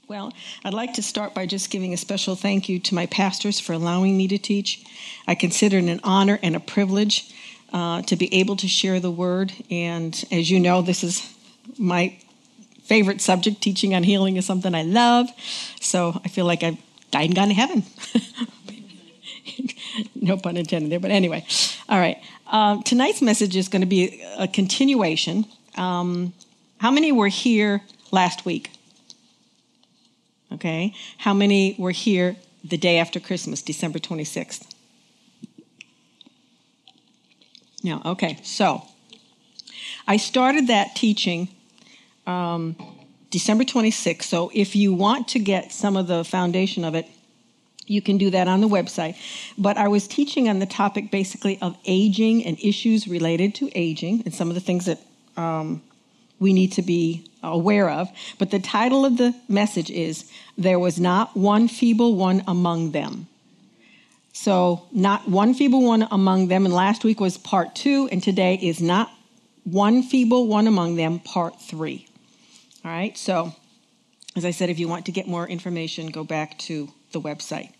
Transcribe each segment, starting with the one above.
Well, I'd like to start by just giving a special thank you to my pastors for allowing me to teach. I consider it an honor and a privilege to be able to share the word. And as you know, this is my favorite subject. Teaching on healing is something I love. So I feel like I've died and gone to heaven. No pun intended there, but anyway. All right. Tonight's message is going to be a continuation. How many were here last week? Okay. How many were here the day after Christmas, December 26th? No. Okay. So I started that teaching December 26th. So if you want to get some of the foundation of it, you can do that on the website. But I was teaching on the topic basically of aging and issues related to aging and some of the things that we need to be aware of. But the title of the message is, There Was Not One Feeble One Among Them. So not one feeble one among them. And last week was part 2. And today is not one feeble one among them, part 3. All right. So as I said, if you want to get more information, go back to the website.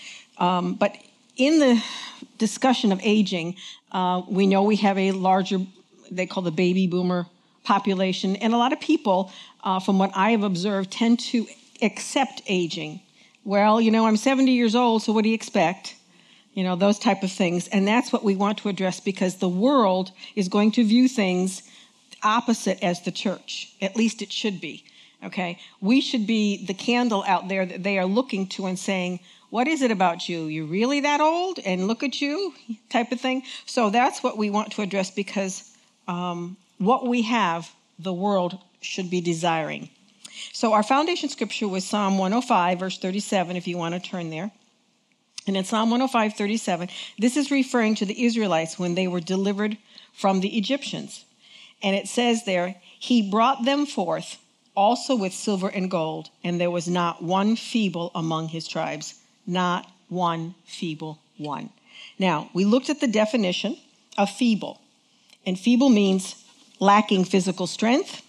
But in the discussion of aging, we know we have a larger, they call the baby boomer population. And a lot of people, from what I have observed, tend to accept aging. Well, I'm 70 years old, so what do you expect? Those type of things. And that's what we want to address, because the world is going to view things opposite as the church. At least it should be. Okay? We should be the candle out there that they are looking to and saying, what is it about you? You really that old? And look at you? Type of thing. So that's what we want to address, because what we have, the world should be desiring. So our foundation scripture was Psalm 105, verse 37, if you want to turn there. And in Psalm 105, 37, this is referring to the Israelites when they were delivered from the Egyptians. And it says there, He brought them forth also with silver and gold, and there was not one feeble among his tribes. Not one feeble one. Now, we looked at the definition of feeble. And feeble means lacking physical strength,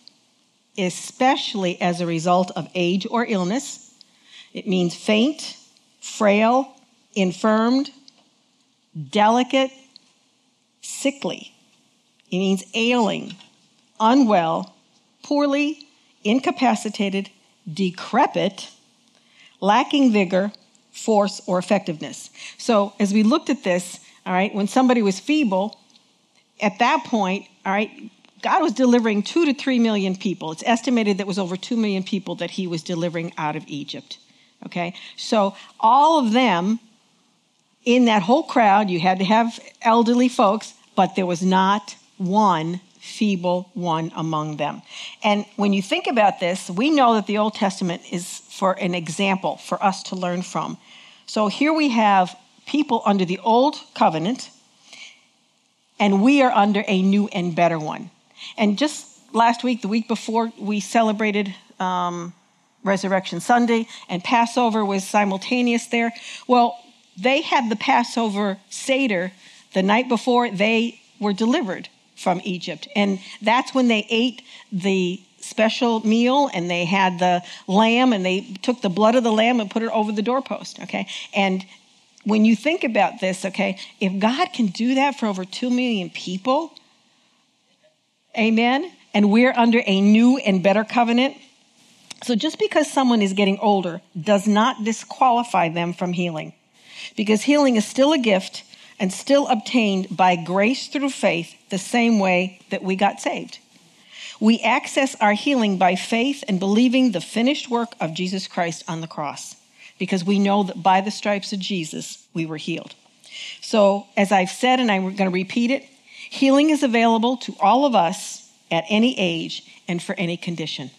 especially as a result of age or illness. It means faint, frail, infirmed, delicate, sickly. It means ailing, unwell, poorly, incapacitated, decrepit, lacking vigor, force, or effectiveness. So as we looked at this, all right, when somebody was feeble, at that point, all right, God was delivering 2 to 3 million people. It's estimated that was over 2 million people that he was delivering out of Egypt. Okay, so all of them, in that whole crowd, you had to have elderly folks, but there was not one feeble one among them. And when you think about this, we know that the Old Testament is for an example for us to learn from. So here we have people under the old covenant, and we are under a new and better one. And just last week, the week before, we celebrated Resurrection Sunday, and Passover was simultaneous there. Well, they had the Passover Seder the night before they were delivered from Egypt. And that's when they ate the special meal, and they had the lamb, and they took the blood of the lamb and put it over the doorpost, okay? And when you think about this, okay, if God can do that for over 2 million people, amen, and we're under a new and better covenant. So just because someone is getting older does not disqualify them from healing, because healing is still a gift and still obtained by grace through faith, the same way that we got saved. We access our healing by faith and believing the finished work of Jesus Christ on the cross, because we know that by the stripes of Jesus, we were healed. So as I've said, and I'm going to repeat it, healing is available to all of us at any age and for any condition.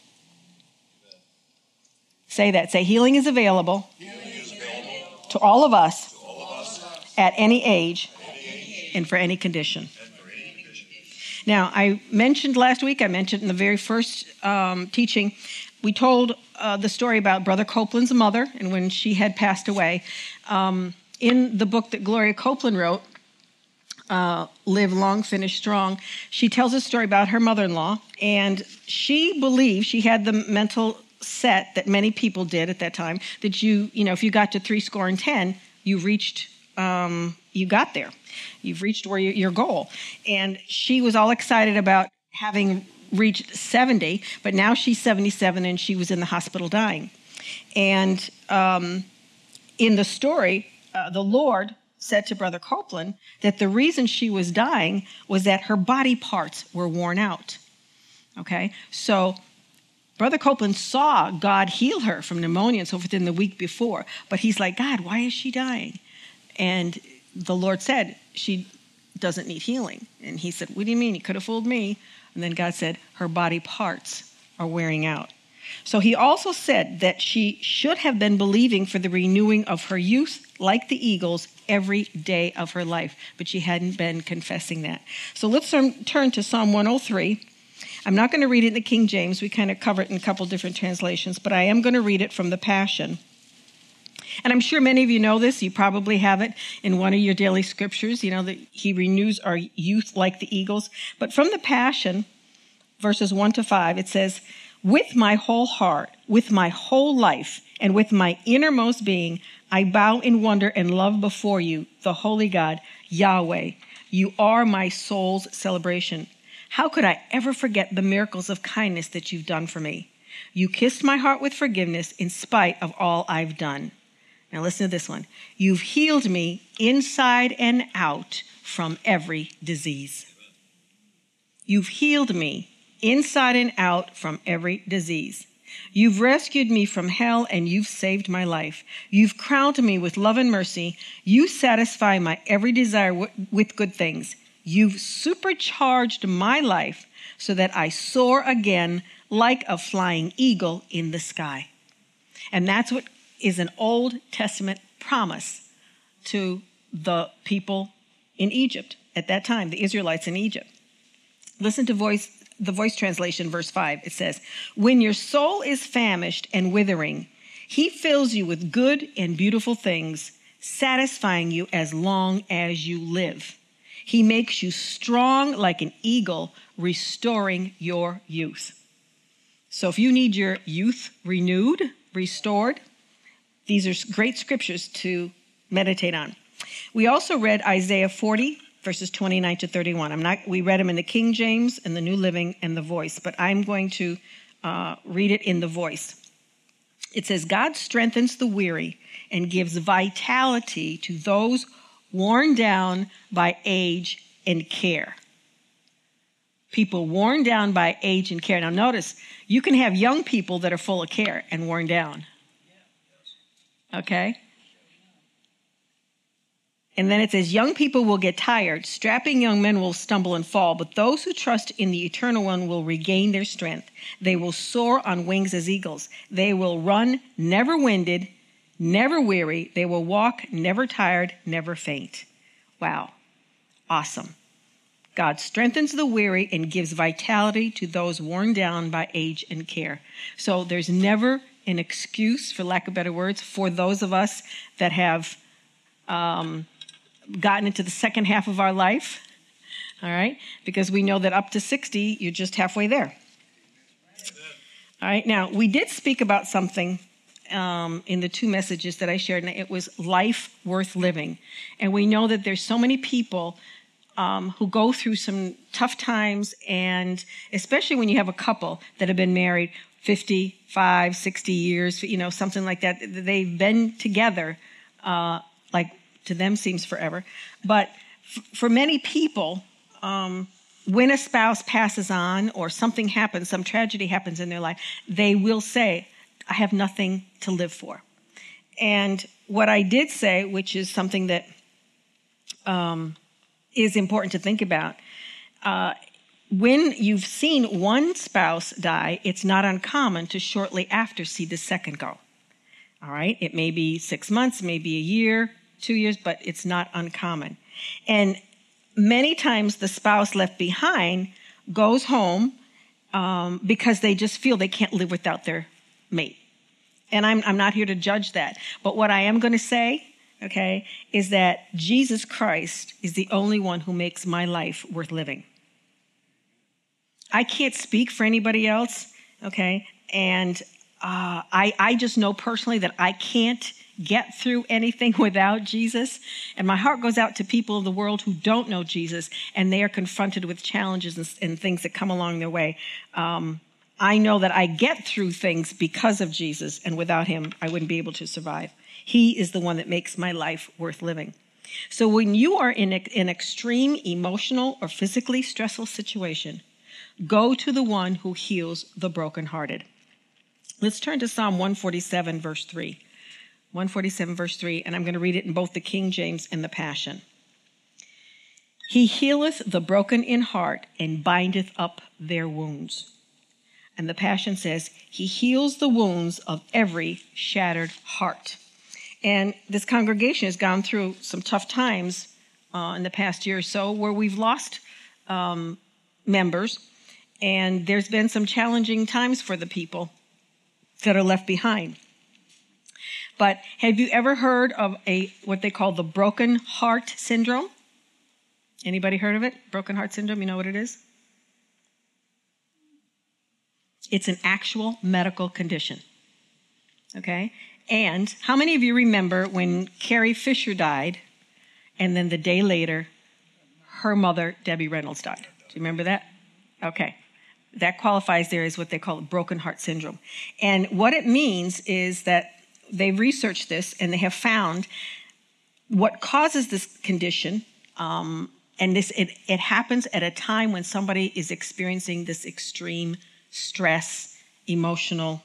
Say that. Say, healing is available, to all of us at any age and for any condition. Now, I mentioned last week, in the very first teaching, we told the story about Brother Copeland's mother and when she had passed away. In the book that Gloria Copeland wrote, Live Long, Finish Strong, she tells a story about her mother-in-law, and she believed she had the mental set that many people did at that time, that if you got to 70, you reached, you got there. You've reached your goal. And she was all excited about having reached 70, but now she's 77 and she was in the hospital dying. And in the story, the Lord said to Brother Copeland that the reason she was dying was that her body parts were worn out. Okay, so Brother Copeland saw God heal her from pneumonia and so forth in the week before, but he's like, God, why is she dying? And the Lord said, she doesn't need healing. And he said, what do you mean? You could have fooled me. And then God said, her body parts are wearing out. So he also said that she should have been believing for the renewing of her youth like the eagles every day of her life, but she hadn't been confessing that. So let's turn to Psalm 103. I'm not going to read it in the King James. We kind of cover it in a couple different translations, but I am going to read it from the Passion. And I'm sure many of you know this. You probably have it in one of your daily scriptures, that he renews our youth like the eagles. But from the Passion, verses 1-5, it says, with my whole heart, with my whole life, and with my innermost being, I bow in wonder and love before you, the holy God, Yahweh. You are my soul's celebration. How could I ever forget the miracles of kindness that you've done for me? You kissed my heart with forgiveness in spite of all I've done. Now listen to this one. You've healed me inside and out from every disease. You've healed me inside and out from every disease. You've rescued me from hell and you've saved my life. You've crowned me with love and mercy. You satisfy my every desire with good things. You've supercharged my life so that I soar again like a flying eagle in the sky. And that's what is an Old Testament promise to the people in Egypt at that time, the Israelites in Egypt. Listen to the Voice translation, verse 5. It says, when your soul is famished and withering, he fills you with good and beautiful things, satisfying you as long as you live. He makes you strong like an eagle, restoring your youth. So if you need your youth renewed, restored, these are great scriptures to meditate on. We also read Isaiah 40, verses 29-31. We read them in the King James and the New Living and the Voice, but I'm going to read it in the Voice. It says, God strengthens the weary and gives vitality to those worn down by age and care. People worn down by age and care. Now notice, you can have young people that are full of care and worn down. Okay? And then it says, young people will get tired. Strapping young men will stumble and fall. But those who trust in the Eternal One will regain their strength. They will soar on wings as eagles. They will run, never winded, never weary. They will walk, never tired, never faint. Wow. Awesome. God strengthens the weary and gives vitality to those worn down by age and care. So there's never an excuse, for lack of better words, for those of us that have gotten into the second half of our life, all right? Because we know that up to 60, you're just halfway there. All right, now, we did speak about something in the two messages that I shared, and it was life worth living. And we know that there's so many people who go through some tough times, and especially when you have a couple that have been married 55, 60 years, something like that. They've been together, like to them seems forever. But for many people, when a spouse passes on or something happens, some tragedy happens in their life, they will say, I have nothing to live for. And what I did say, which is something that is important to think about, when you've seen one spouse die, it's not uncommon to shortly after see the second go. All right? It may be 6 months, maybe a year, 2 years, but it's not uncommon. And many times the spouse left behind goes home because they just feel they can't live without their mate. And I'm not here to judge that. But what I am going to say, okay, is that Jesus Christ is the only one who makes my life worth living. I can't speak for anybody else, okay? And I just know personally that I can't get through anything without Jesus. And my heart goes out to people of the world who don't know Jesus, and they are confronted with challenges and things that come along their way. I know that I get through things because of Jesus, and without him, I wouldn't be able to survive. He is the one that makes my life worth living. So when you are in an extreme emotional or physically stressful situation, go to the one who heals the brokenhearted. Let's turn to Psalm 147, verse 3. 147, verse 3, and I'm going to read it in both the King James and the Passion. He healeth the broken in heart and bindeth up their wounds. And the Passion says, he heals the wounds of every shattered heart. And this congregation has gone through some tough times in the past year or so where we've lost members, and there's been some challenging times for the people that are left behind. But have you ever heard of what they call the broken heart syndrome? Anybody heard of it? Broken heart syndrome, you know what it is? It's an actual medical condition. Okay? And how many of you remember when Carrie Fisher died, and then the day later, her mother, Debbie Reynolds, died? Do you remember that? Okay. That qualifies there as what they call a broken heart syndrome. And what it means is that they've researched this, and they have found what causes this condition, and it happens at a time when somebody is experiencing this extreme stress, emotional,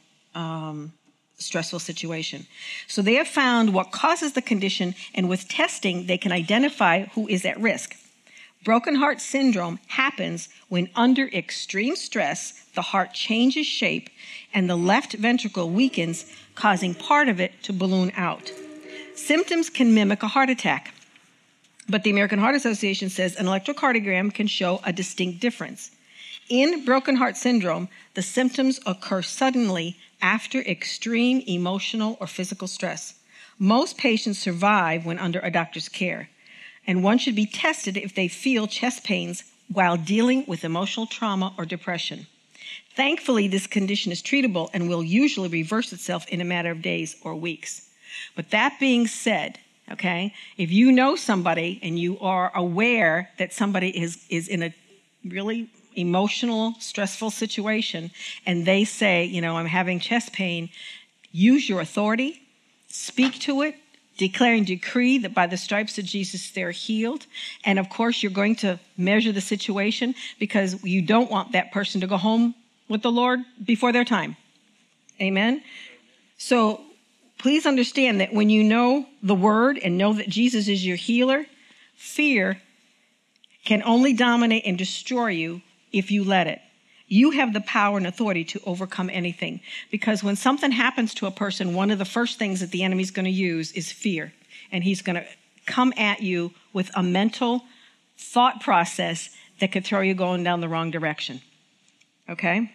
stressful situation. So they have found what causes the condition, and with testing, they can identify who is at risk. Broken heart syndrome happens when under extreme stress, the heart changes shape and the left ventricle weakens, causing part of it to balloon out. Symptoms can mimic a heart attack, but the American Heart Association says an electrocardiogram can show a distinct difference. In broken heart syndrome, the symptoms occur suddenly after extreme emotional or physical stress. Most patients survive when under a doctor's care, and one should be tested if they feel chest pains while dealing with emotional trauma or depression. Thankfully, this condition is treatable and will usually reverse itself in a matter of days or weeks. But that being said, okay, if you know somebody and you are aware that somebody is in a really emotional, stressful situation, and they say, I'm having chest pain, use your authority, speak to it, declare and decree that by the stripes of Jesus they're healed. And of course, you're going to measure the situation because you don't want that person to go home with the Lord before their time. Amen? So please understand that when you know the word and know that Jesus is your healer, fear can only dominate and destroy you if you let it. You have the power and authority to overcome anything. Because when something happens to a person, one of the first things that the enemy's going to use is fear. And he's going to come at you with a mental thought process that could throw you going down the wrong direction. Okay?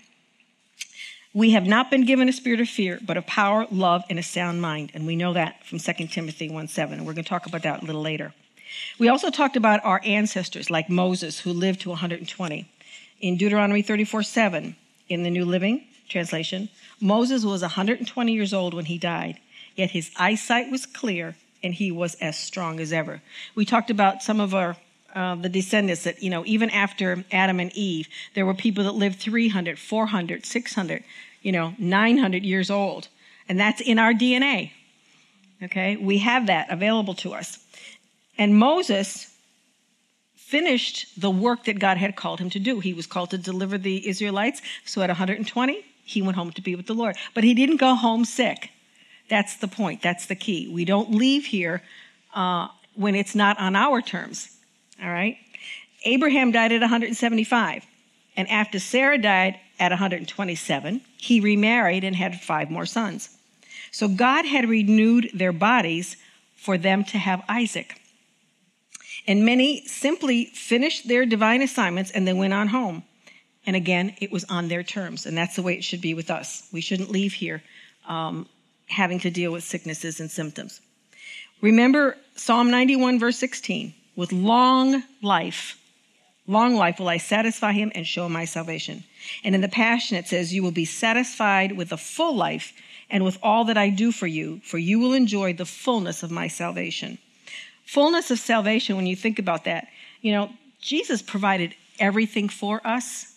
We have not been given a spirit of fear, but of power, love, and a sound mind. And we know that from 2 Timothy 1:7. And we're going to talk about that a little later. We also talked about our ancestors, like Moses, who lived to 120. In Deuteronomy 34:7, in the New Living Translation, Moses was 120 years old when he died, yet his eyesight was clear and he was as strong as ever. We talked about some of the descendants that, even after Adam and Eve, there were people that lived 300, 400, 600, 900 years old. And that's in our DNA. Okay? We have that available to us. And Moses finished the work that God had called him to do. He was called to deliver the Israelites. So at 120, he went home to be with the Lord. But he didn't go home sick. That's the point. That's the key. We don't leave here when it's not on our terms. All right? Abraham died at 175. And after Sarah died at 127, he remarried and had 5 more sons. So God had renewed their bodies for them to have Isaac. And many simply finished their divine assignments and then went on home. And again, it was on their terms. And that's the way it should be with us. We shouldn't leave here having to deal with sicknesses and symptoms. Remember Psalm 91, verse 16. With long life long life will I satisfy him and show him my salvation. And in the Passion, it says, you will be satisfied with a full life and with all that I do for you will enjoy the fullness of my salvation. Fullness of salvation, when you think about that, Jesus provided everything for us.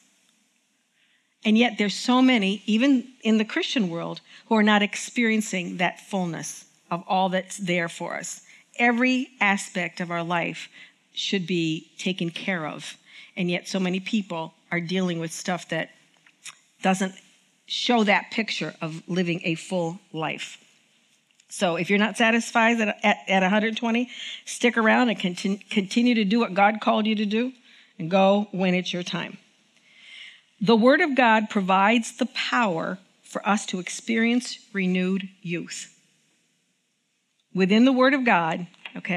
And yet there's so many, even in the Christian world, who are not experiencing that fullness of all that's there for us. Every aspect of our life should be taken care of. And yet so many people are dealing with stuff that doesn't show that picture of living a full life. So if you're not satisfied at 120, stick around and continue to do what God called you to do and go when it's your time. The Word of God provides the power for us to experience renewed youth. Within the Word of God,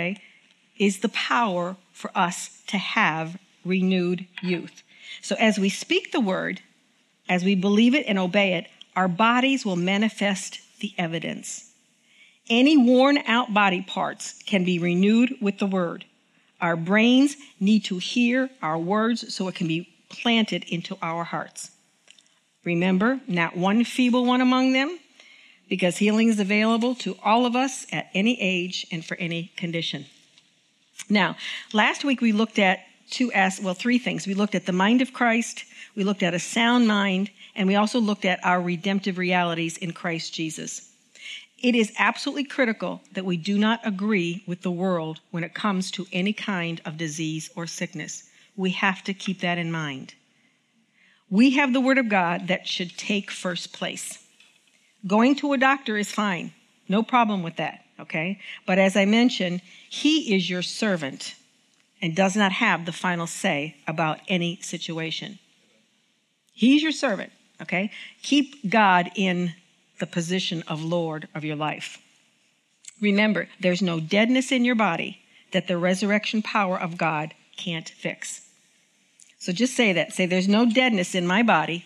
is the power for us to have renewed youth. So as we speak the Word, as we believe it and obey it, our bodies will manifest the evidence. Any worn out body parts can be renewed with the Word. Our brains need to hear our words so it can be planted into our hearts. Remember, not one feeble one among them, because healing is available to all of us at any age and for any condition. Now, last week we looked at three things. We looked at the mind of Christ, we looked at a sound mind, and we also looked at our redemptive realities in Christ Jesus. It is absolutely critical that we do not agree with the world when it comes to any kind of disease or sickness. We have to keep that in mind. We have the Word of God that should take first place. Going to a doctor is fine. No problem with that, okay? But as I mentioned, He is your servant and does not have the final say about any situation. He's your servant, okay? Keep God in the position of Lord of your life. Remember, there's no deadness in your body that the resurrection power of God can't fix. So just say that. Say, there's no deadness in my body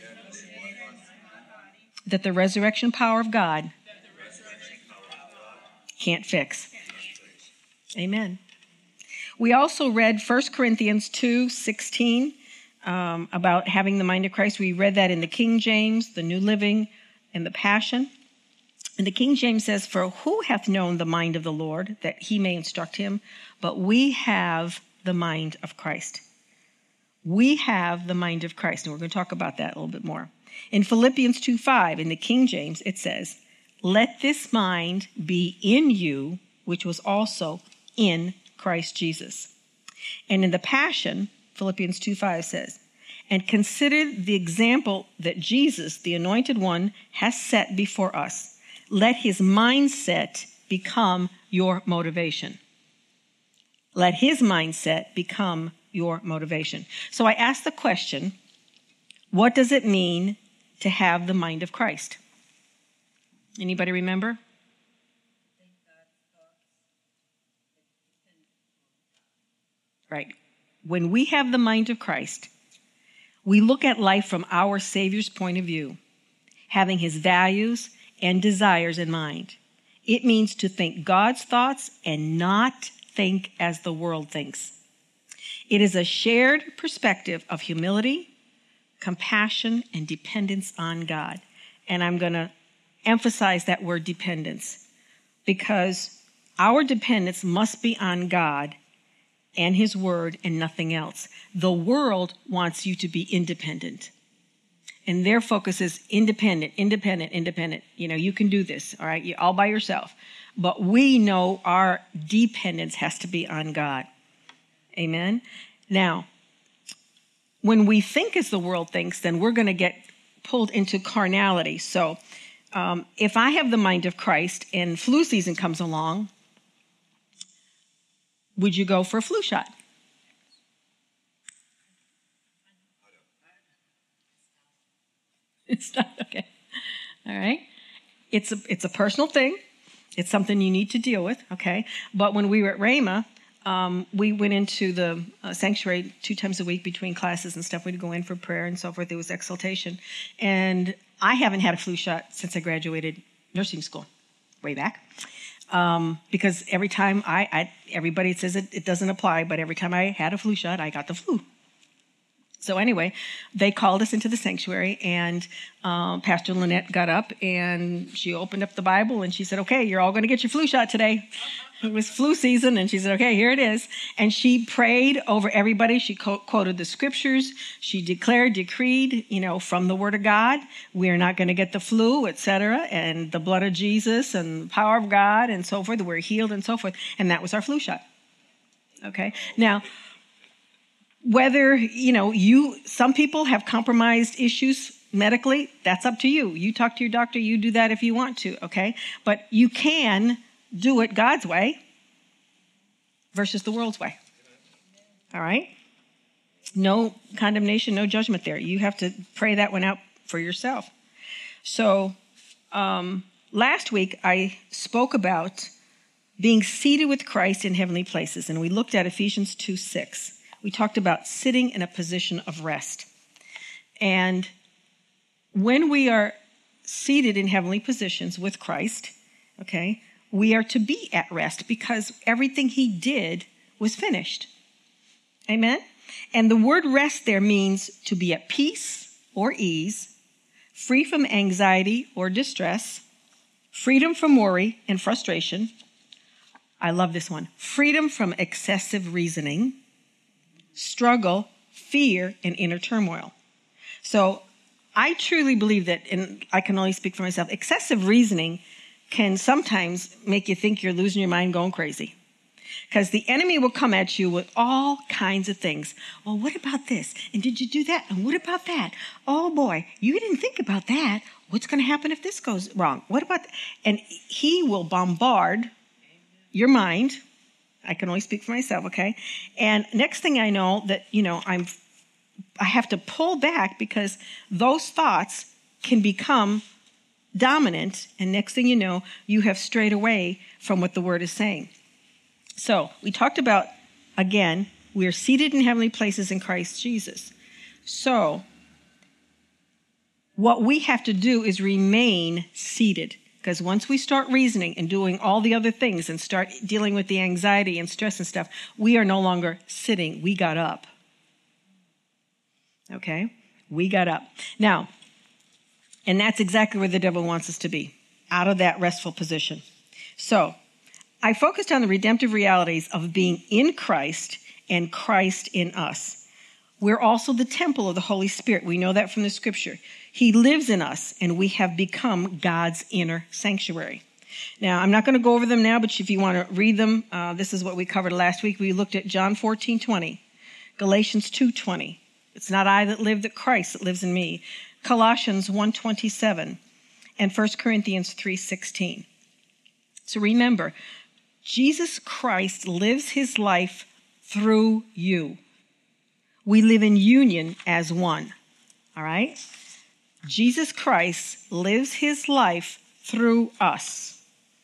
that the resurrection power of God can't fix. Amen. We also read 1 Corinthians 2:16 about having the mind of Christ. We read that in the King James, the New Living, and the Passion. And the King James says, for who hath known the mind of the Lord, that he may instruct him? But we have the mind of Christ. We have the mind of Christ. And we're going to talk about that a little bit more. In Philippians 2:5, in the King James, it says, let this mind be in you, which was also in Christ Jesus. And in the Passion, Philippians 2:5 says, and consider the example that Jesus, the Anointed One, has set before us. Let his mindset become your motivation. Let his mindset become your motivation. So I asked the question, what does it mean to have the mind of Christ? Anybody remember? Right. When we have the mind of Christ, we look at life from our Savior's point of view, having his values and desires in mind. It means to think God's thoughts and not think as the world thinks. It is a shared perspective of humility, compassion, and dependence on God. And I'm going to emphasize that word dependence, because our dependence must be on God and his word and nothing else. The world wants you to be independent. And their focus is independent. You can do this, all right? You're all by yourself. But we know our dependence has to be on God. Amen? Now, when we think as the world thinks, then we're going to get pulled into carnality. So if I have the mind of Christ and flu season comes along, would you go for a flu shot? It's not okay. All right. It's a personal thing. It's something you need to deal with. Okay. But when we were at Rhema, we went into the sanctuary 2 times a week between classes and stuff. We'd go in for prayer and so forth. It was exaltation. And I haven't had a flu shot since I graduated nursing school, way back. Because every time everybody says it doesn't apply, but every time I had a flu shot, I got the flu. So anyway, they called us into the sanctuary, and Pastor Lynette got up, and she opened up the Bible, and she said, okay, you're all going to get your flu shot today. It was flu season, and she said, okay, here it is. And she prayed over everybody. She quoted the scriptures. She declared, decreed, from the Word of God, we are not going to get the flu, etc., and the blood of Jesus and the power of God and so forth. We're healed and so forth. And that was our flu shot. Okay? Now, whether, some people have compromised issues medically, that's up to you. You talk to your doctor, you do that if you want to, okay? But you can do it God's way versus the world's way. All right? No condemnation, no judgment there. You have to pray that one out for yourself. So last week I spoke about being seated with Christ in heavenly places, and we looked at Ephesians 2:6. We talked about sitting in a position of rest. And when we are seated in heavenly positions with Christ, okay, we are to be at rest because everything he did was finished. Amen? And the word rest there means to be at peace or ease, free from anxiety or distress, freedom from worry and frustration. I love this one. Freedom from excessive reasoning, struggle, fear, and inner turmoil. So I truly believe that, and I can only speak for myself, excessive reasoning can sometimes make you think you're losing your mind, going crazy. Because the enemy will come at you with all kinds of things. Well, what about this? And did you do that? And what about that? Oh boy, you didn't think about that. What's going to happen if this goes wrong? What about that? And he will bombard your mind. I can only speak for myself, okay? And next thing I know that, I have to pull back because those thoughts can become dominant, and next thing you know, you have strayed away from what the Word is saying. So we talked about, again, we are seated in heavenly places in Christ Jesus. So what we have to do is remain seated. Because once we start reasoning and doing all the other things and start dealing with the anxiety and stress and stuff, we are no longer sitting. We got up. Okay? We got up. Now, and that's exactly where the devil wants us to be, out of that restful position. So I focused on the redemptive realities of being in Christ and Christ in us. We're also the temple of the Holy Spirit. We know that from the scripture. He lives in us, and we have become God's inner sanctuary. Now, I'm not going to go over them now, but if you want to read them, this is what we covered last week. We looked at John 14:20, Galatians 2:20. It's not I that live, but Christ that lives in me. Colossians 1:27, and 1 Corinthians 3:16. So remember, Jesus Christ lives his life through you. We live in union as one. All right? Jesus Christ lives his life through us.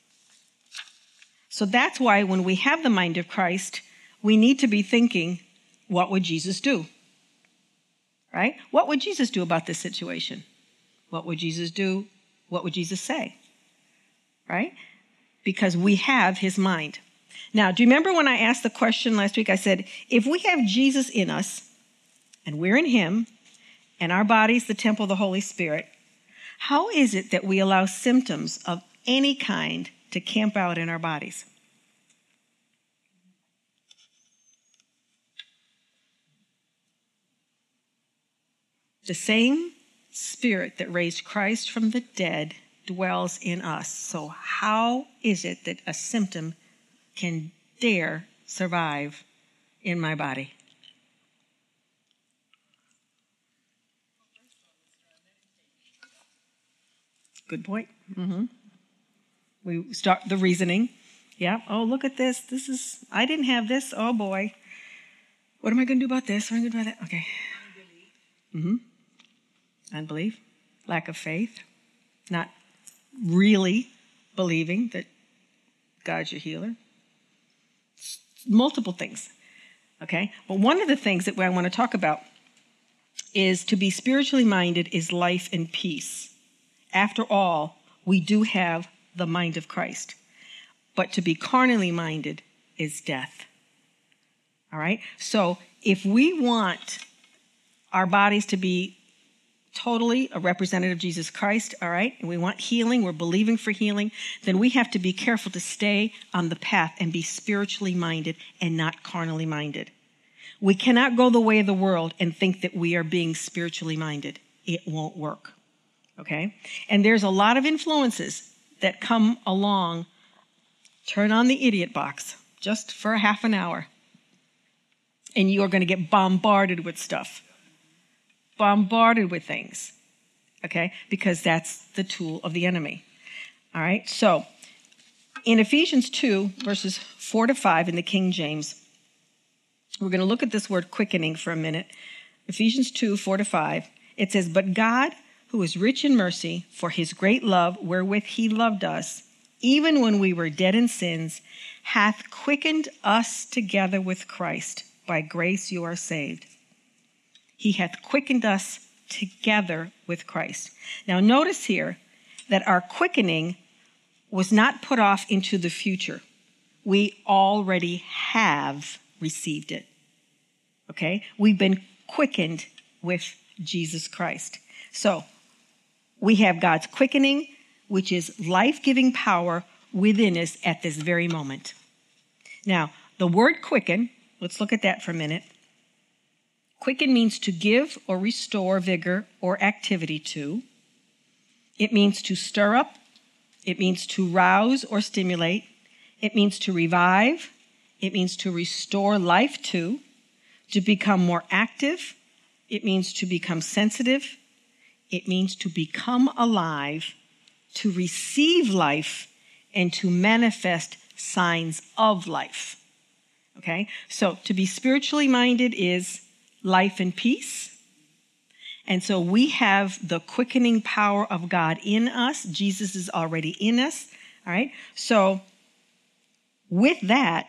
So that's why when we have the mind of Christ, we need to be thinking, what would Jesus do? Right? What would Jesus do about this situation? What would Jesus do? What would Jesus say? Right? Because we have his mind. Now, do you remember when I asked the question last week? I said, if we have Jesus in us and we're in him, and our body's the temple of the Holy Spirit, how is it that we allow symptoms of any kind to camp out in our bodies? The same Spirit that raised Christ from the dead dwells in us. So how is it that a symptom can dare survive in my body? Good point. Mm-hmm. We start the reasoning. Yeah. Oh, look at this. I didn't have this. Oh, boy. What am I going to do about this? What am I going to do about that? Okay. Mm-hmm. Unbelief. Lack of faith. Not really believing that God's your healer. Multiple things. Okay. But one of the things that I want to talk about is to be spiritually minded is life and peace. After all, we do have the mind of Christ. But to be carnally minded is death. All right? So if we want our bodies to be totally a representative of Jesus Christ, all right, and we want healing, we're believing for healing, then we have to be careful to stay on the path and be spiritually minded and not carnally minded. We cannot go the way of the world and think that we are being spiritually minded. It won't work, okay? And there's a lot of influences that come along. Turn on the idiot box just for a half an hour, and you are going to get bombarded with stuff. Bombarded with things, okay? Because that's the tool of the enemy, all right? So in Ephesians 2, verses 4 to 5 in the King James, we're going to look at this word quickening for a minute. Ephesians 2, 4 to 5, it says, "But God, who is rich in mercy, for his great love wherewith he loved us, even when we were dead in sins, hath quickened us together with Christ. By grace you are saved." He hath quickened us together with Christ. Now notice here that our quickening was not put off into the future. We already have received it. Okay? We've been quickened with Jesus Christ. So we have God's quickening, which is life-giving power within us at this very moment. Now, the word quicken, let's look at that for a minute. Quicken means to give or restore vigor or activity to. It means to stir up. It means to rouse or stimulate. It means to revive. It means to restore life to become more active. It means to become sensitive. It means to become alive, to receive life, and to manifest signs of life. Okay? So to be spiritually minded is life and peace. And so we have the quickening power of God in us. Jesus is already in us. All right? So with that,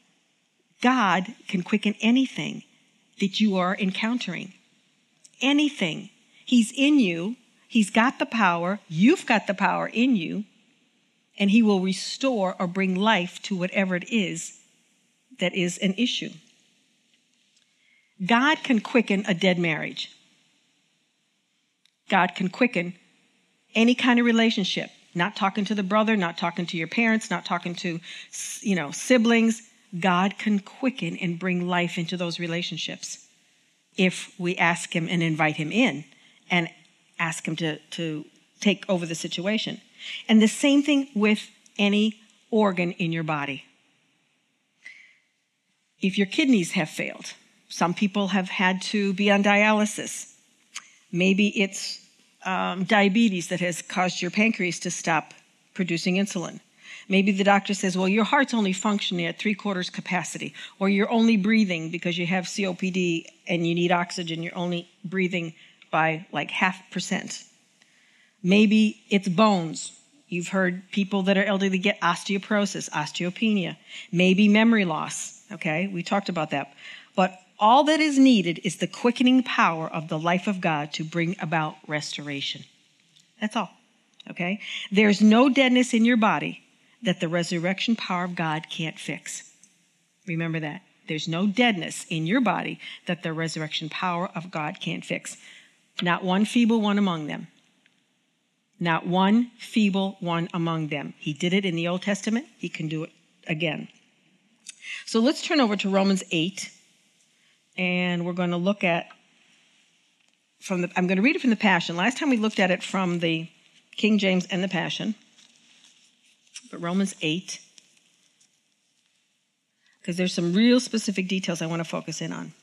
God can quicken anything that you are encountering. Anything. He's in you. He's got the power. You've got the power in you. And he will restore or bring life to whatever it is that is an issue. God can quicken a dead marriage. God can quicken any kind of relationship. Not talking to the brother, not talking to your parents, not talking to, siblings. God can quicken and bring life into those relationships if we ask him and invite him in and ask him to take over the situation. And the same thing with any organ in your body. If your kidneys have failed, some people have had to be on dialysis. Maybe it's diabetes that has caused your pancreas to stop producing insulin. Maybe the doctor says, well, your heart's only functioning at 3/4 capacity, or you're only breathing because you have COPD and you need oxygen. You're only breathing by like 0.5%. Maybe it's bones. You've heard people that are elderly get osteoporosis, osteopenia. Maybe memory loss. Okay, we talked about that. But all that is needed is the quickening power of the life of God to bring about restoration. That's all, okay? There's no deadness in your body that the resurrection power of God can't fix. Remember that. There's no deadness in your body that the resurrection power of God can't fix. Not one feeble one among them. Not one feeble one among them. He did it in the Old Testament. He can do it again. So let's turn over to Romans 8. And we're going to look at, I'm going to read it from the Passion. Last time we looked at it from the King James and the Passion. But Romans 8, because there's some real specific details I want to focus in on.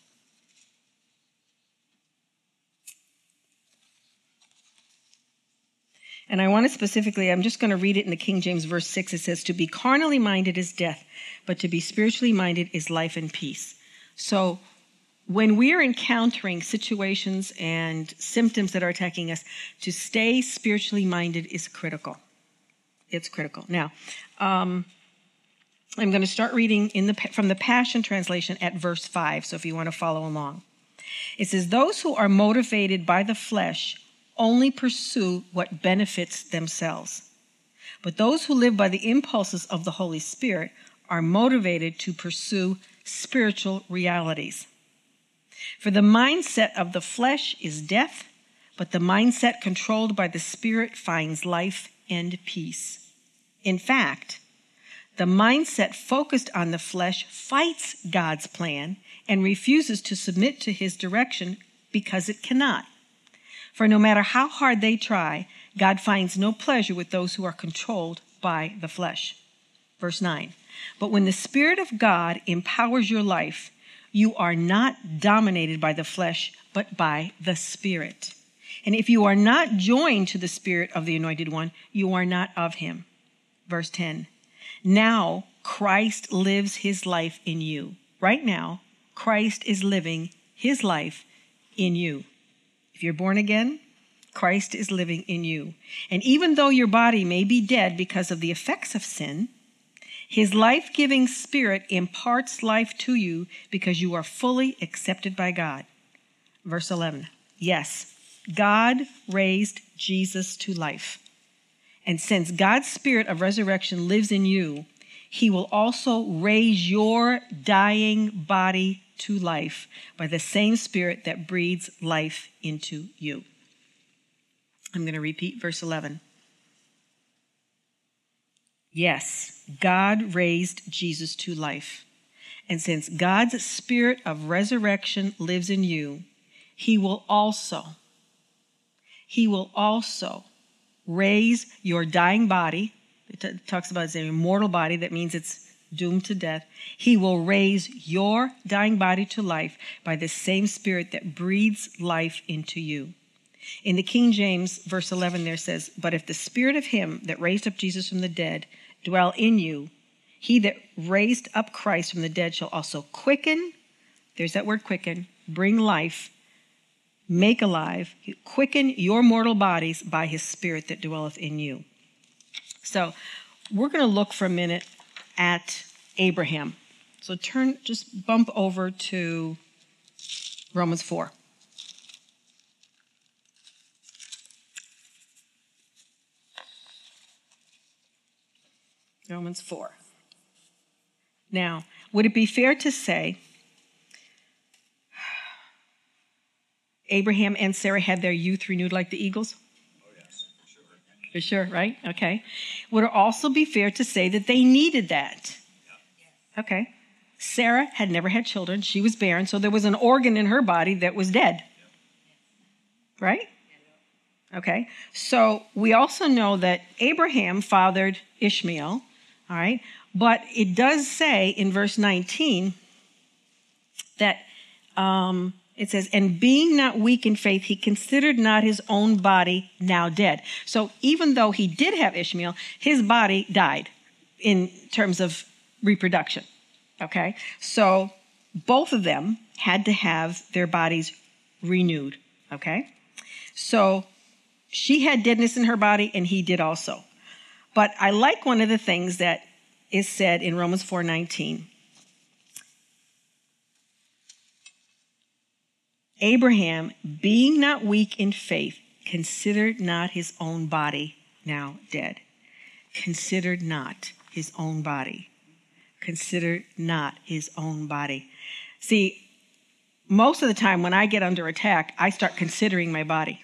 And I want to specifically, I'm just going to read it in the King James verse 6. It says, "To be carnally minded is death, but to be spiritually minded is life and peace." So when we're encountering situations and symptoms that are attacking us, to stay spiritually minded is critical. It's critical. Now, I'm going to start reading from the Passion Translation at verse 5, so if you want to follow along. It says, "Those who are motivated by the flesh only pursue what benefits themselves. But those who live by the impulses of the Holy Spirit are motivated to pursue spiritual realities. For the mindset of the flesh is death, but the mindset controlled by the Spirit finds life and peace. In fact, the mindset focused on the flesh fights God's plan and refuses to submit to his direction because it cannot. For no matter how hard they try, God finds no pleasure with those who are controlled by the flesh. Verse 9, but when the Spirit of God empowers your life, you are not dominated by the flesh, but by the Spirit. And if you are not joined to the Spirit of the Anointed One, you are not of him. Verse 10, now Christ lives his life in you. Right now, Christ is living his life in you. If you're born again, Christ is living in you. And even though your body may be dead because of the effects of sin, his life-giving Spirit imparts life to you because you are fully accepted by God. Verse 11, yes, God raised Jesus to life. And since God's Spirit of resurrection lives in you, he will also raise your dying body to life by the same Spirit that breathes life into you. I'm going to repeat verse 11. Yes, God raised Jesus to life. And since God's Spirit of resurrection lives in you, he will also raise your dying body. It talks about it's an immortal body. That means it's doomed to death. He will raise your dying body to life by the same Spirit that breathes life into you. In the King James, verse 11 there says, but if the Spirit of him that raised up Jesus from the dead dwell in you, he that raised up Christ from the dead shall also quicken, there's that word quicken, bring life, make alive, quicken your mortal bodies by his Spirit that dwelleth in you. So we're going to look for a minute at Abraham. So just bump over to Romans 4. Romans 4. Now, would it be fair to say Abraham and Sarah had their youth renewed like the eagles? Oh, yes, sure. For sure, right? Okay. Would it also be fair to say that they needed that? Yeah. Okay. Sarah had never had children. She was barren, so there was an organ in her body that was dead. Yeah. Right? Okay. So we also know that Abraham fathered Ishmael. All right. But it does say in verse 19 that it says, and being not weak in faith, he considered not his own body now dead. So even though he did have Ishmael, his body died in terms of reproduction. Okay. So both of them had to have their bodies renewed. Okay. So she had deadness in her body and he did also. But I like one of the things that is said in Romans 4:19. Abraham, being not weak in faith, considered not his own body now dead. Considered not his own body. Considered not his own body. See, most of the time when I get under attack, I start considering my body.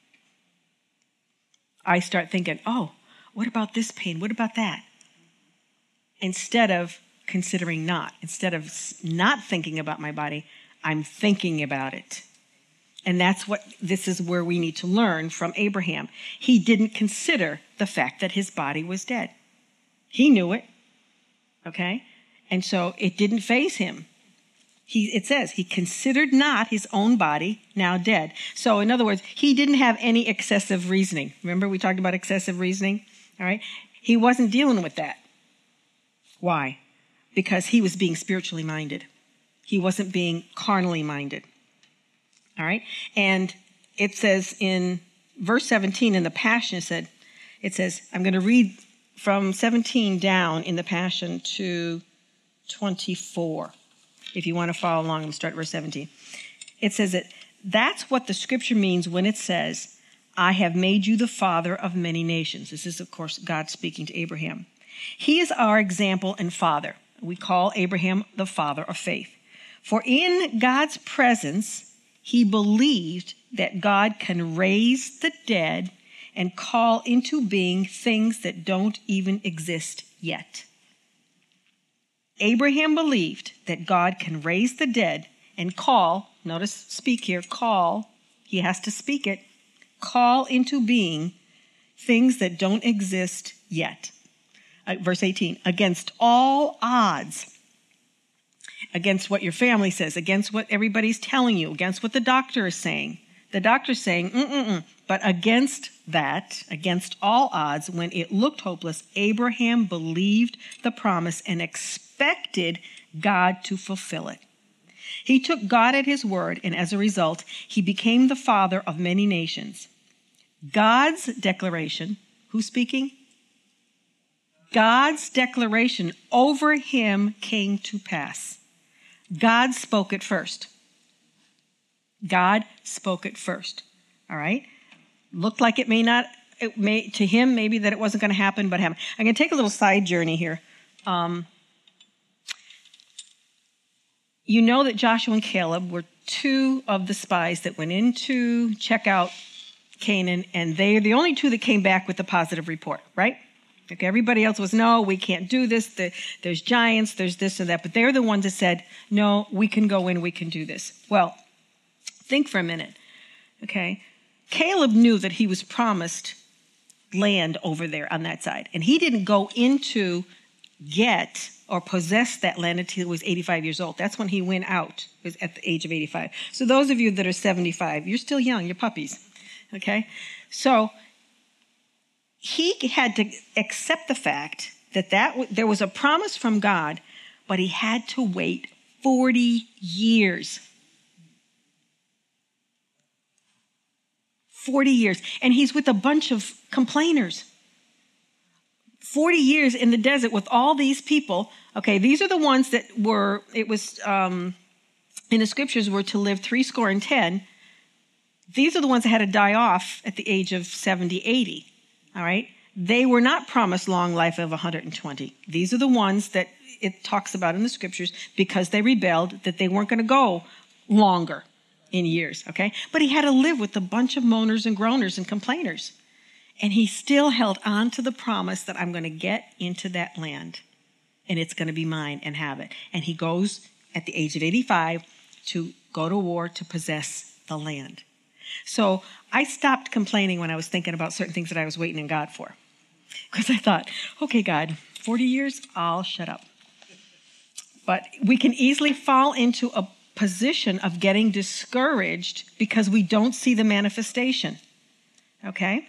I start thinking, oh, what about this pain? What about that? Instead of considering not. Instead of not thinking about my body, I'm thinking about it. And this is where we need to learn from Abraham. He didn't consider the fact that his body was dead. He knew it. Okay? And so it didn't faze him. It says he considered not his own body now dead. So in other words, he didn't have any excessive reasoning. Remember we talked about excessive reasoning? All right? He wasn't dealing with that. Why? Because he was being spiritually minded. He wasn't being carnally minded. All right? And it says in verse 17 in the Passion, it says, I'm going to read from 17 down in the Passion to 24. If you want to follow along, I'm start verse 17. It says that that's what the scripture means when it says, I have made you the father of many nations. This is, of course, God speaking to Abraham. He is our example and father. We call Abraham the father of faith. For in God's presence, he believed that God can raise the dead and call into being things that don't even exist yet. Abraham believed that God can raise the dead and call, notice speak here, call, he has to speak it, call into being things that don't exist yet. Verse 18, against all odds, against what your family says, against what everybody's telling you, against what the doctor is saying. The doctor's saying, but against that, against all odds, when it looked hopeless, Abraham believed the promise and expected God to fulfill it. He took God at his word, and as a result, he became the father of many nations. God's declaration, who's speaking? God's declaration over him came to pass. God spoke it first. God spoke it first. All right? Looked like to him, maybe that it wasn't going to happen, but happened. I'm going to take a little side journey here. You know that Joshua and Caleb were two of the spies that went in to check out Canaan, and they're the only two that came back with a positive report, right? Okay, everybody else was, no, we can't do this. There's giants, there's this and that. But they're the ones that said, no, we can go in, we can do this. Well, think for a minute, okay? Caleb knew that he was promised land over there on that side. And he didn't go into get or possess that land until he was 85 years old. That's when he went out, was at the age of 85. So those of you that are 75, you're still young, you're puppies, okay? So he had to accept the fact that there was a promise from God, but he had to wait 40 years. 40 years. And he's with a bunch of complainers. 40 years in the desert with all these people. Okay, these are the ones that were, it was, in the scriptures, were to live 70. These are the ones that had to die off at the age of 70, 80. All right? They were not promised long life of 120. These are the ones that it talks about in the scriptures because they rebelled, that they weren't going to go longer in years, okay? But he had to live with a bunch of moaners and groaners and complainers. And he still held on to the promise that I'm going to get into that land and it's going to be mine and have it. And he goes at the age of 85 to go to war to possess the land. So I stopped complaining when I was thinking about certain things that I was waiting on God for. Because I thought, okay, God, 40 years, I'll shut up. But we can easily fall into a position of getting discouraged because we don't see the manifestation. Okay?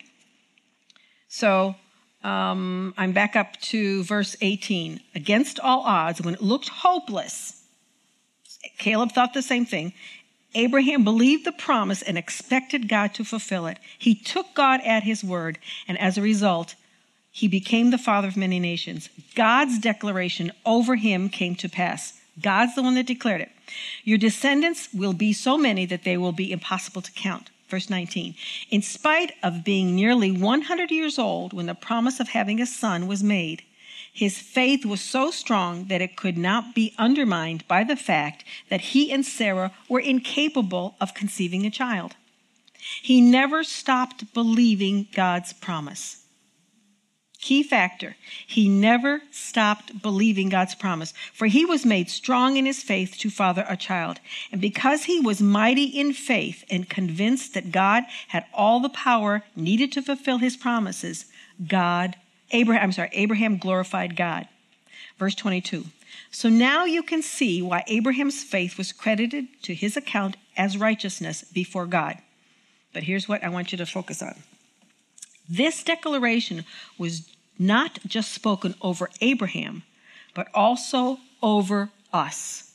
So I'm back up to verse 18. Against all odds, when it looked hopeless, Caleb thought the same thing. Abraham believed the promise and expected God to fulfill it. He took God at his word, and as a result, he became the father of many nations. God's declaration over him came to pass. God's the one that declared it. Your descendants will be so many that they will be impossible to count. Verse 19. In spite of being nearly 100 years old when the promise of having a son was made, his faith was so strong that it could not be undermined by the fact that he and Sarah were incapable of conceiving a child. He never stopped believing God's promise. Key factor, he never stopped believing God's promise, for he was made strong in his faith to father a child. And because he was mighty in faith and convinced that God had all the power needed to fulfill his promises, Abraham glorified God. Verse 22. So now you can see why Abraham's faith was credited to his account as righteousness before God. But here's what I want you to focus on. This declaration was not just spoken over Abraham, but also over us.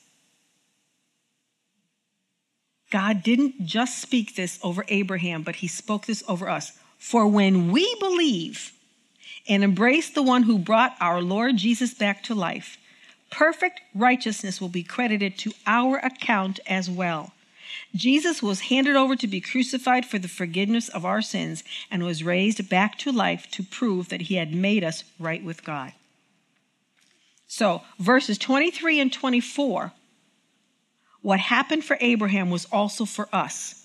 God didn't just speak this over Abraham, but he spoke this over us. For when we believe and embrace the one who brought our Lord Jesus back to life, perfect righteousness will be credited to our account as well. Jesus was handed over to be crucified for the forgiveness of our sins and was raised back to life to prove that he had made us right with God. So verses 23 and 24 What happened for Abraham was also for us.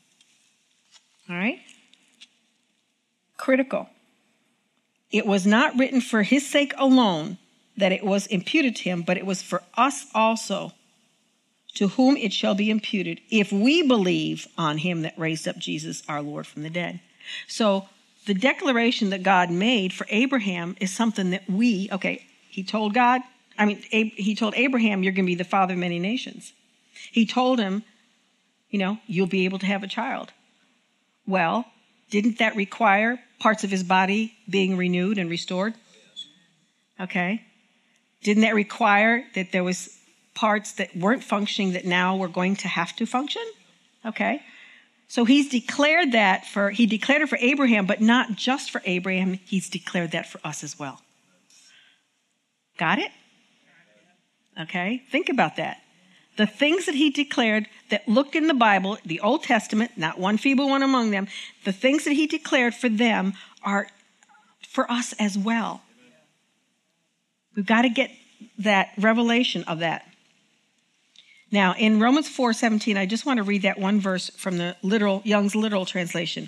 All right? Critical. It was not written for his sake alone that it was imputed to him, but it was for us also, to whom it shall be imputed, if we believe on him that raised up Jesus our Lord from the dead. So the declaration that God made for Abraham is something that he told Abraham, you're going to be the father of many nations. He told him, you'll be able to have a child. Well, didn't that require parts of his body being renewed and restored? Okay. Didn't that require that there was parts that weren't functioning that now were going to have to function? Okay. So he declared it for Abraham, but not just for Abraham. He's declared that for us as well. Got it? Okay. Think about that. The things that he declared that look in the Bible, the Old Testament, not one feeble one among them, the things that he declared for them are for us as well. We've got to get that revelation of that. Now, in Romans 4:17, I just want to read that one verse from the Young's literal translation.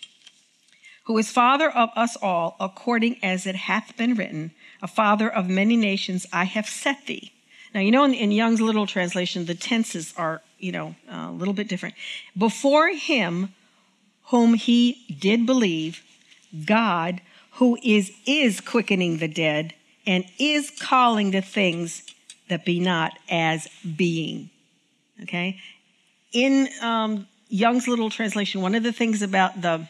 Who is Father of us all, according as it hath been written, a Father of many nations I have set thee. Now, in Young's literal translation, the tenses are, a little bit different. Before him whom he did believe, God, who is quickening the dead and is calling the things that be not as being. Okay? In Young's literal translation, one of the things about the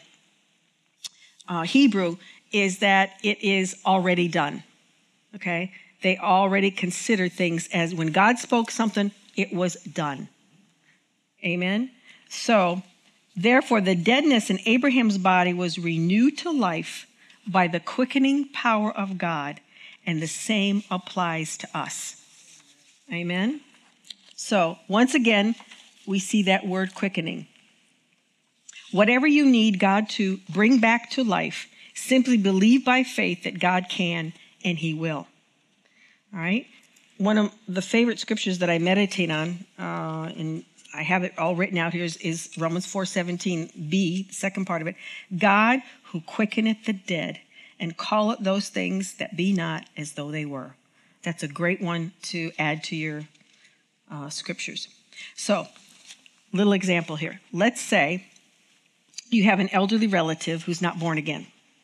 Hebrew is that it is already done. Okay? They already consider things as when God spoke something, it was done. Amen? So, therefore, the deadness in Abraham's body was renewed to life by the quickening power of God, and the same applies to us. Amen? So, once again, we see that word quickening. Whatever you need God to bring back to life, simply believe by faith that God can and he will. All right? One of the favorite scriptures that I meditate on, and I have it all written out here, is Romans 4:17b, the second part of it. God who quickeneth the dead and calleth those things that be not as though they were. That's a great one to add to your scriptures. So, little example here. Let's say you have an elderly relative who's not born again,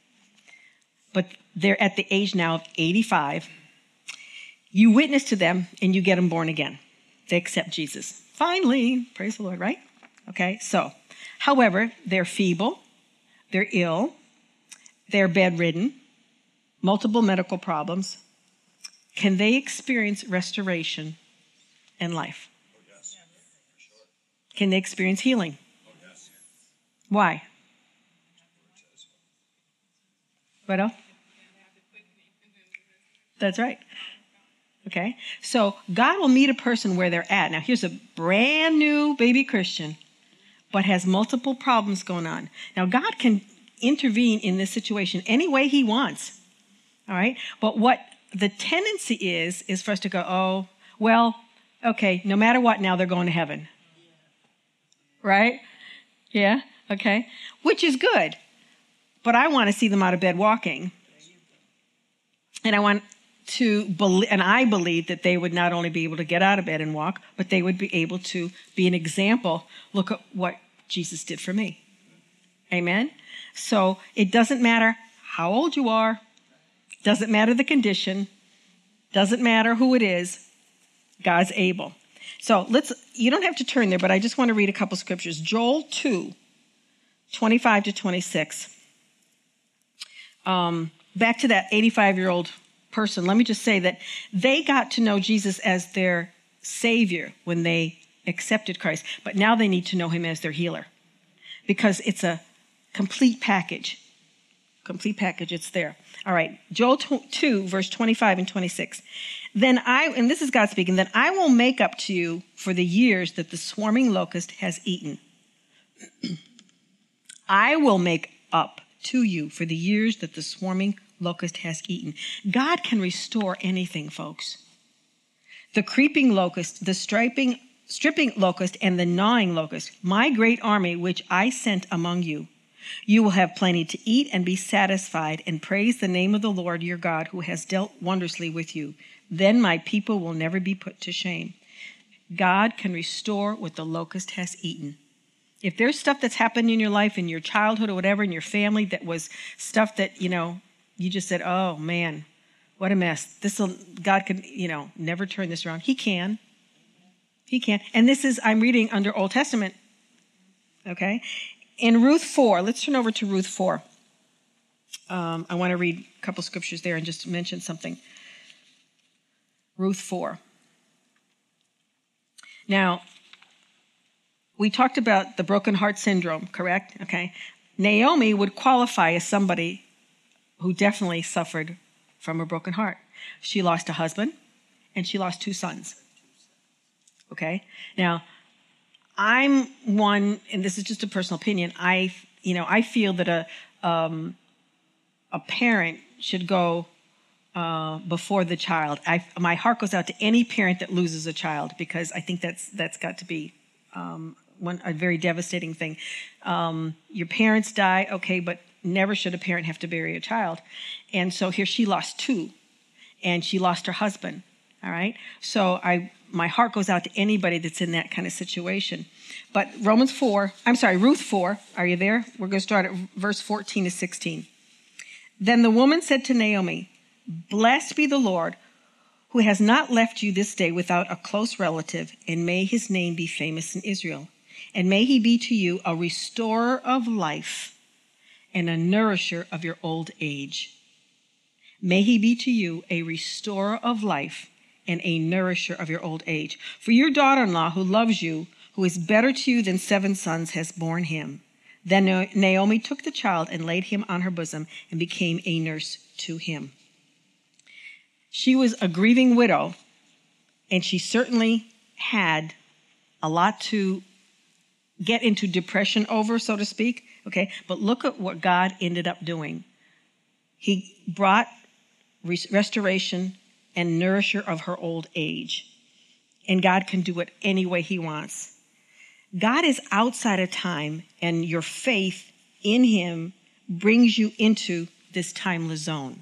but they're at the age now of 85. You witness to them and you get them born again. They accept Jesus. Finally, praise the Lord, right? Okay, so, however, they're feeble, they're ill, they're bedridden, multiple medical problems. Can they experience restoration and life? Oh, yes. Can they experience healing? Oh, yes. Why? What else? That's right. Okay, so God will meet a person where they're at. Now, here's a brand new baby Christian, but has multiple problems going on. Now, God can intervene in this situation any way he wants. All right, but what the tendency is for us to go, oh, well, okay, no matter what, now they're going to heaven. Right? Yeah, okay, which is good, but I want to see them out of bed walking. And I believe that they would not only be able to get out of bed and walk, but they would be able to be an example. Look at what Jesus did for me. Amen? So it doesn't matter how old you are, doesn't matter the condition, doesn't matter who it is, God's able. So you don't have to turn there, but I just want to read a couple scriptures. Joel 2:25 to 26. Back to that 85-year-old person, let me just say that they got to know Jesus as their Savior when they accepted Christ, but now they need to know him as their healer because it's a complete package. It's there. All right, Joel 2, verse 25 and 26. And this is God speaking, then I will make up to you for the years that the swarming locust has eaten. I will make up to you for the years that the swarming locust has eaten. God can restore anything, folks. The creeping locust, the striping stripping locust and the gnawing locust, my great army which I sent among you. You will have plenty to eat and be satisfied, and praise the name of the Lord your God, who has dealt wondrously with you. Then my people will never be put to shame. God can restore what the locust has eaten. If there's stuff that's happened in your life, in your childhood or whatever, in your family, that was stuff that, you just said, oh man, what a mess. God can, never turn this around. He can. He can. And I'm reading under Old Testament. Okay. In Ruth 4, let's turn over to Ruth 4. I want to read a couple scriptures there and just mention something. Ruth 4. Now, we talked about the broken heart syndrome, correct? Okay. Naomi would qualify as somebody who definitely suffered from a broken heart. She lost a husband and she lost 2 sons. Okay. Now, I'm one, and this is just a personal opinion. I feel that a parent should go before the child. My heart goes out to any parent that loses a child, because I think that's got to be a very devastating thing. Your parents die, okay, but never should a parent have to bury a child. And so here she lost 2, and she lost her husband. All right. So my heart goes out to anybody that's in that kind of situation. But Ruth 4, are you there? We're going to start at verse 14 to 16. Then the woman said to Naomi, "Blessed be the Lord, who has not left you this day without a close relative, and may his name be famous in Israel. And may he be to you a restorer of life and a nourisher of your old age. May he be to you a restorer of life and a nourisher of your old age. For your daughter-in-law, who loves you, who is better to you than 7 sons, has borne him." Then Naomi took the child and laid him on her bosom and became a nurse to him. She was a grieving widow, and she certainly had a lot to get into depression over, so to speak. Okay, but look at what God ended up doing. He brought restoration and nourisher of her old age. And God can do it any way he wants. God is outside of time, and your faith in him brings you into this timeless zone.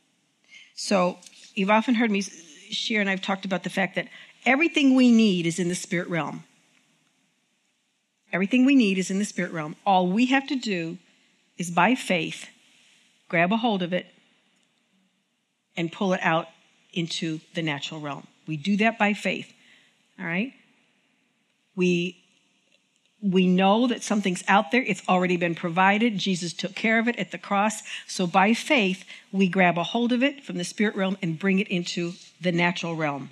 So you've often heard me share, and I've talked about the fact that everything we need is in the spirit realm. Everything we need is in the spirit realm. All we have to do is, by faith, grab a hold of it and pull it out into the natural realm. We do that by faith. All right? We know that something's out there. It's already been provided. Jesus took care of it at the cross. So by faith, we grab a hold of it from the spirit realm and bring it into the natural realm.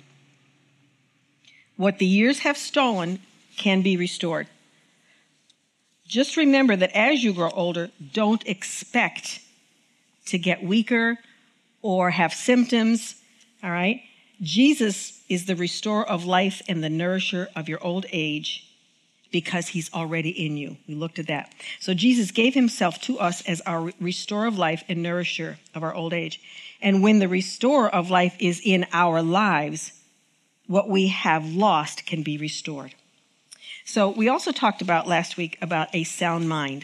What the years have stolen can be restored. Just remember that as you grow older, don't expect to get weaker or have symptoms. All right? Jesus is the restorer of life and the nourisher of your old age, because he's already in you. We looked at that. So Jesus gave himself to us as our restorer of life and nourisher of our old age. And when the restorer of life is in our lives, what we have lost can be restored. So we also talked about last week about a sound mind.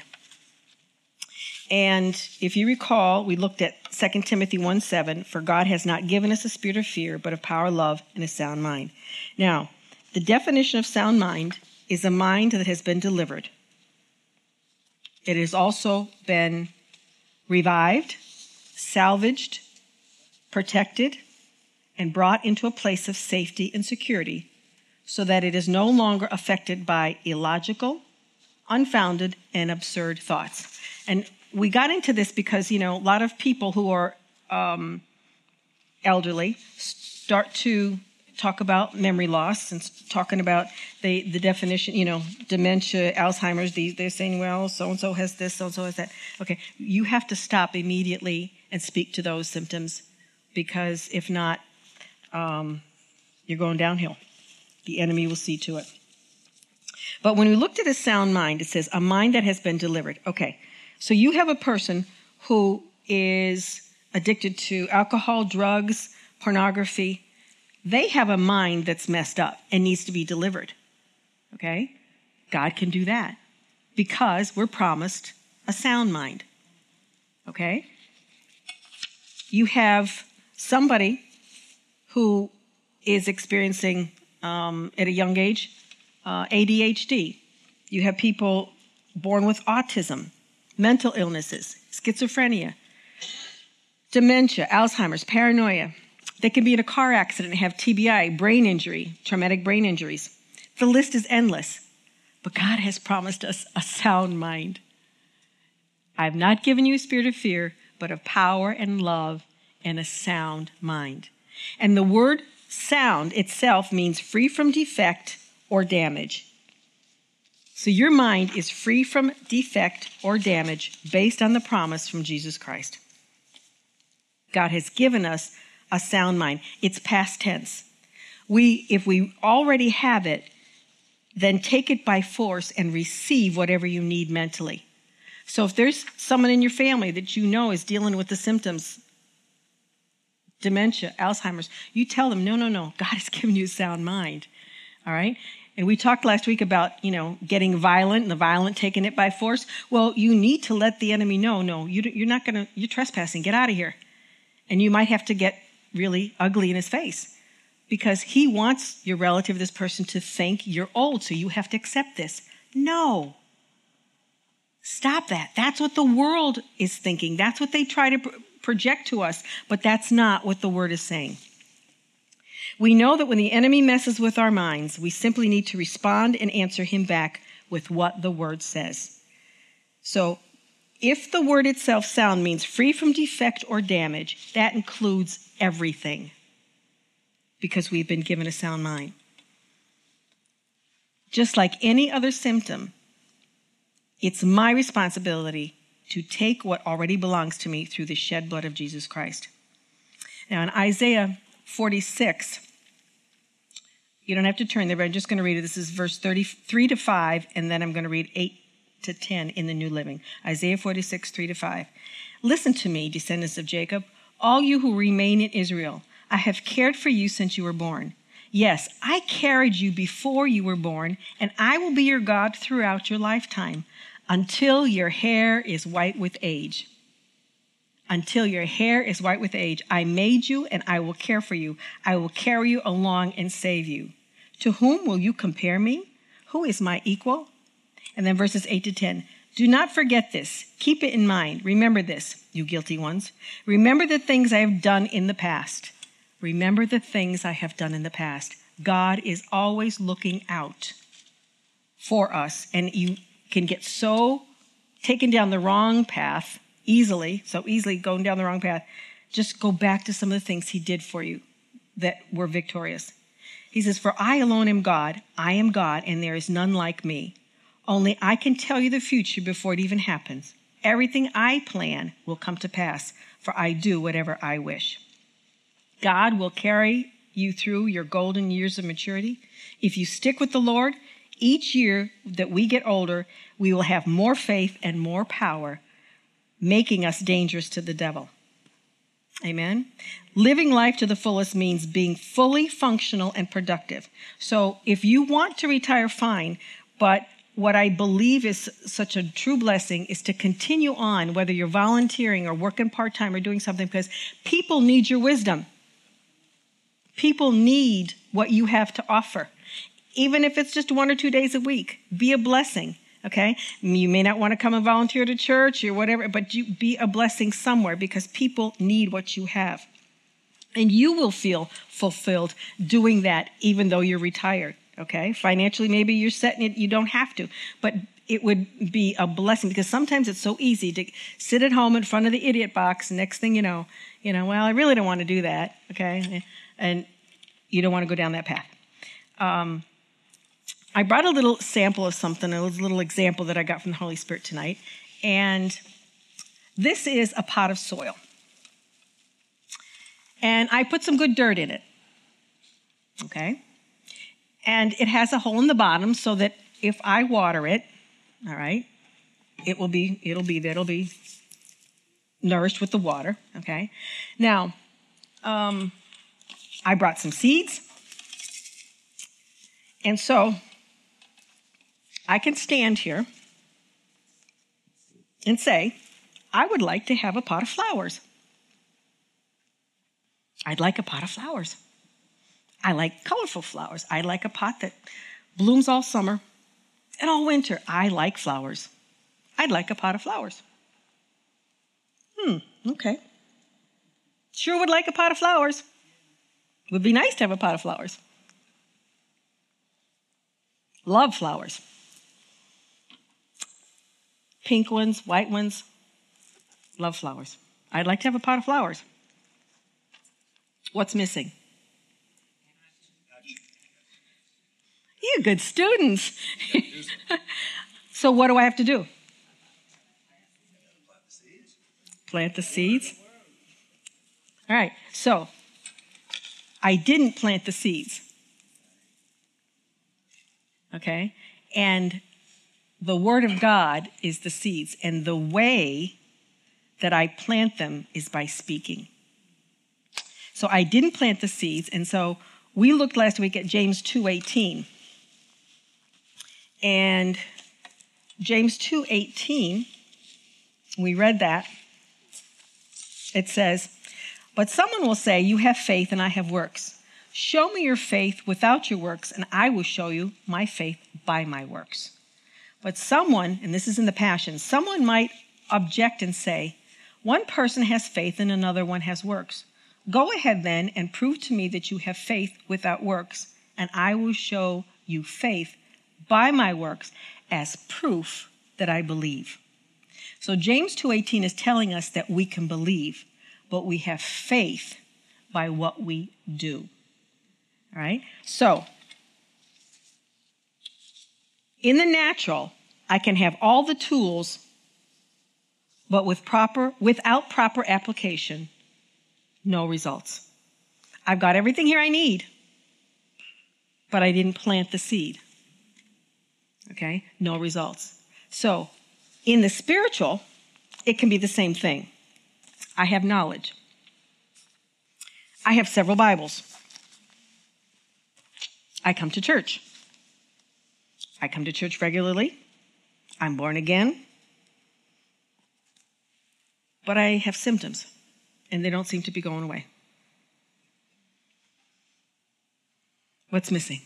And if you recall, we looked at 2 Timothy 1:7, "For God has not given us a spirit of fear, but of power, love, and a sound mind." Now, the definition of sound mind is a mind that has been delivered. It has also been revived, salvaged, protected, and brought into a place of safety and security, so that it is no longer affected by illogical, unfounded, and absurd thoughts. And we got into this because, a lot of people who are elderly start to talk about memory loss and talking about the definition, dementia, Alzheimer's. They're saying, well, so-and-so has this, so-and-so has that. Okay, you have to stop immediately and speak to those symptoms, because if not, you're going downhill. The enemy will see to it. But when we looked at a sound mind, it says a mind that has been delivered. Okay, so you have a person who is addicted to alcohol, drugs, pornography. They have a mind that's messed up and needs to be delivered. Okay? God can do that because we're promised a sound mind. Okay? You have somebody who is experiencing, at a young age, ADHD. You have people born with autism, mental illnesses, schizophrenia, dementia, Alzheimer's, paranoia. They can be in a car accident and have TBI, brain injury, traumatic brain injuries. The list is endless. But God has promised us a sound mind. I have not given you a spirit of fear, but of power and love and a sound mind. And the word sound itself means free from defect or damage. So your mind is free from defect or damage based on the promise from Jesus Christ. God has given us a sound mind. It's past tense. If we already have it, then take it by force and receive whatever you need mentally. So if there's someone in your family that you know is dealing with the symptoms, dementia, Alzheimer's, you tell them, no, God has given you a sound mind. All right? And we talked last week about, getting violent and the violent taking it by force. Well, you need to let the enemy know, no, you're trespassing, get out of here. And you might have to get really ugly in his face because he wants your relative, this person, to think you're old, so you have to accept this. No. Stop that. That's what the world is thinking. That's what they try to project to us, but that's not what the word is saying. We know that when the enemy messes with our minds, we simply need to respond and answer him back with what the word says. So if the word itself, sound, means free from defect or damage, that includes everything because we've been given a sound mind. Just like any other symptom, it's my responsibility to take what already belongs to me through the shed blood of Jesus Christ. Now in Isaiah 46, you don't have to turn there, but I'm just going to read it. This is verse 33 to 5, and then I'm going to read 8 to 10 in the New Living. Isaiah 46, 3 to 5. Listen to me, descendants of Jacob, all you who remain in Israel. I have cared for you since you were born. Yes, I carried you before you were born, and I will be your God throughout your lifetime, until your hair is white with age. Until your hair is white with age. I made you, and I will care for you. I will carry you along and save you. To whom will you compare me? Who is my equal? And then verses 8 to 10. Do not forget this. Keep it in mind. Remember this, you guilty ones. Remember the things I have done in the past. Remember the things I have done in the past. God is always looking out for us. And you can get so taken down the wrong path so easily going down the wrong path. Just go back to some of the things he did for you that were victorious. He says, for I alone am God, and there is none like me. Only I can tell you the future before it even happens. Everything I plan will come to pass, for I do whatever I wish. God will carry you through your golden years of maturity. If you stick with the Lord, each year that we get older, we will have more faith and more power, making us dangerous to the devil. Amen. Living life to the fullest means being fully functional and productive. So if you want to retire, fine. But what I believe is such a true blessing is to continue on, whether you're volunteering or working part-time or doing something, because people need your wisdom. People need what you have to offer. Even if it's just 1 or 2 days a week, be a blessing. Okay, you may not want to come and volunteer to church or whatever, but you be a blessing somewhere because people need what you have. And you will feel fulfilled doing that even though you're retired. Okay, financially, maybe you're setting it, you don't have to, but it would be a blessing because sometimes it's so easy to sit at home in front of the idiot box. And next thing you know, well, I really don't want to do that. Okay, and you don't want to go down that path. I brought a little sample of something, a little example that I got from the Holy Spirit tonight. And this is a pot of soil. And I put some good dirt in it. Okay? And it has a hole in the bottom so that if I water it, all right, it'll be nourished with the water. Okay? Now, I brought some seeds. And so I can stand here and say, I would like to have a pot of flowers. I'd like a pot of flowers. I like colorful flowers. I like a pot that blooms all summer and all winter. I like flowers. I'd like a pot of flowers. Okay. Sure would like a pot of flowers. Would be nice to have a pot of flowers. Love flowers. Pink ones, white ones. Love flowers. I'd like to have a pot of flowers. What's missing? You good students. So what do I have to do? Plant the seeds. All right, so I didn't plant the seeds. Okay? And the Word of God is the seeds. And the way that I plant them is by speaking. So I didn't plant the seeds. And so we looked last week at James 2:18. And James 2:18, we read that. It says, but someone will say, you have faith and I have works. Show me your faith without your works, and I will show you my faith by my works. But someone, and this is in the Passion, someone might object and say, one person has faith and another one has works. Go ahead then and prove to me that you have faith without works, and I will show you faith by my works as proof that I believe. So James 2:18 is telling us that we can believe, but we have faith by what we do. All right? So, in the natural, I can have all the tools, but without proper application, no results. I've got everything here I need, but I didn't plant the seed. Okay? No results. So, in the spiritual, it can be the same thing. I have knowledge. I have several Bibles. I come to church. I come to church regularly. I'm born again. But I have symptoms, and they don't seem to be going away. What's missing?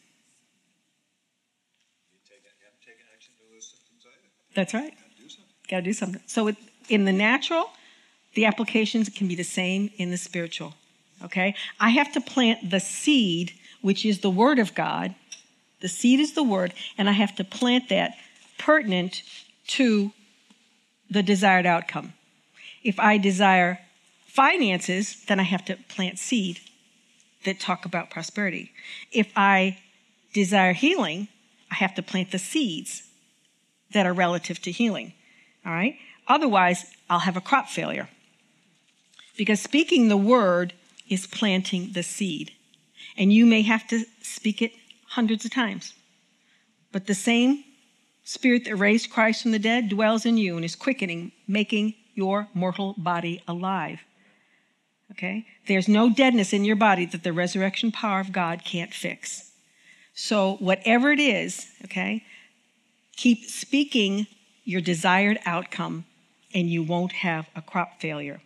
You have to take action to those symptoms. That's right. Got to do something. So in the natural, the applications can be the same in the spiritual. Okay? I have to plant the seed, which is the Word of God. The seed is the Word, and I have to plant that pertinent to the desired outcome. If I desire finances, then I have to plant seed that talk about prosperity. If I desire healing, I have to plant the seeds that are relative to healing. All right? Otherwise, I'll have a crop failure. Because speaking the word is planting the seed. And you may have to speak it hundreds of times. But the same Spirit that raised Christ from the dead dwells in you and is quickening, making your mortal body alive. Okay? There's no deadness in your body that the resurrection power of God can't fix. So whatever it is, okay, keep speaking your desired outcome and you won't have a crop failure.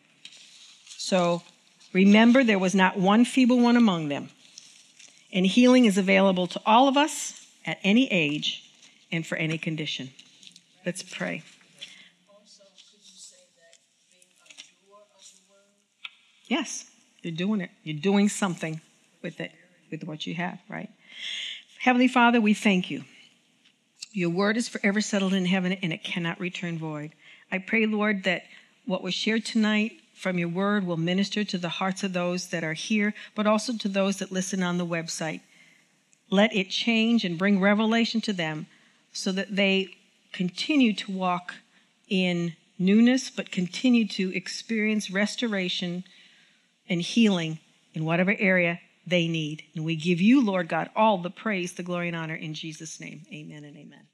So remember, there was not one feeble one among them. And healing is available to all of us at any age and for any condition. Let's pray. Also, could you say that being a doer of the word? Yes, you're doing it. You're doing something with it, with what you have, right? Heavenly Father, we thank you. Your word is forever settled in heaven and it cannot return void. I pray, Lord, that what was shared tonight from your word will minister to the hearts of those that are here, but also to those that listen on the website. Let it change and bring revelation to them so that they continue to walk in newness, but continue to experience restoration and healing in whatever area they need. And we give you, Lord God, all the praise, the glory, and honor in Jesus' name. Amen and amen.